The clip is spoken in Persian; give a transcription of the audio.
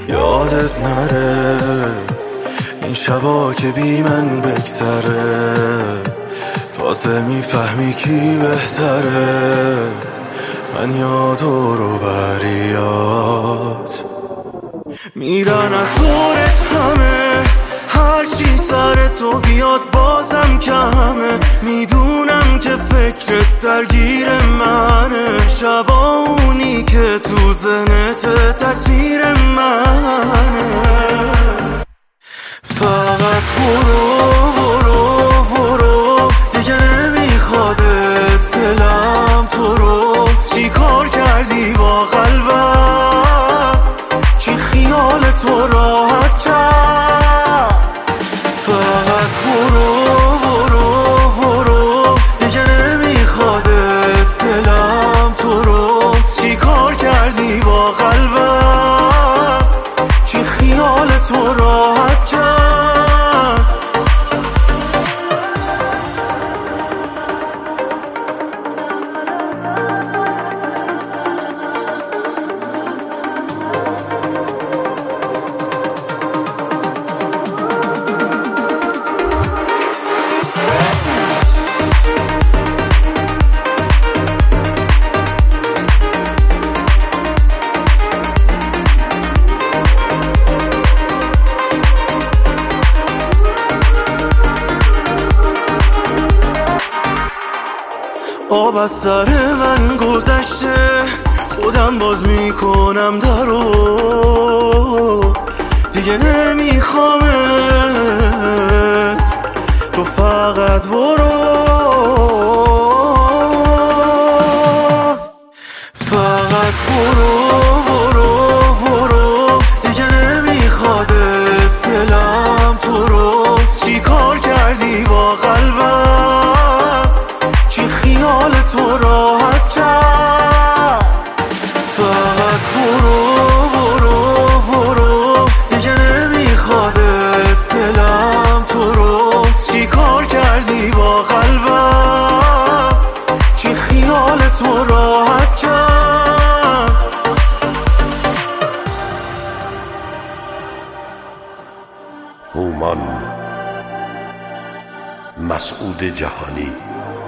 یادت نره این شبا که بی من بگذره، تازه میفهمی کی بهتره، من یا دور و بریات میرن از دورت همه، هرچی سر تو بیاد بازم کمه، میدونم که فکرت درگیر منه، شبا اونی که تو ذهنت تصویر منه، فقط برو دیگه نمیخوادت دلم تو رو، چی کار کردی با قلبم که خیال تو راحت کرد، فقط برو دیگه نمیخوادت دلم تو رو، چی کار کردی با قلبم که خیال تو راحت کرد. آب از سر من گذشته، خودم باز میکنم درو، دیگه نمیخوامت، تو فقط فقط برو دیگه نمیخوادت دلم تو رو، چی کار کردی با قلبم که خیال تو راحت کرد، فقط برو دیگه نمیخوادت دلم تو رو، چی کار کردی با قلبم که خیال تو راحت کرد. هومان مسعود جهانی